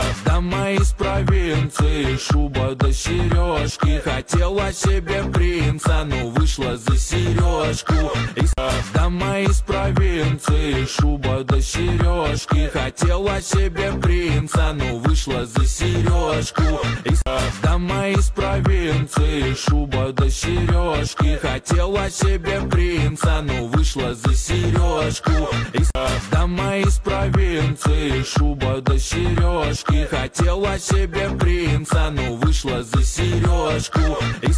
Дама из провинции, шуба до сережки. Хотела себе принца, но вышла за сережку. Дама из провинции, шуба до сережки. Хотела себе принца, но вышла за сережку. Дама из провинции, шуба до сережки. Хотела себе принца, но вышла за сережку. Дама из провинции, шуба до сережки. Хотела себе принца, но вышла за сережку.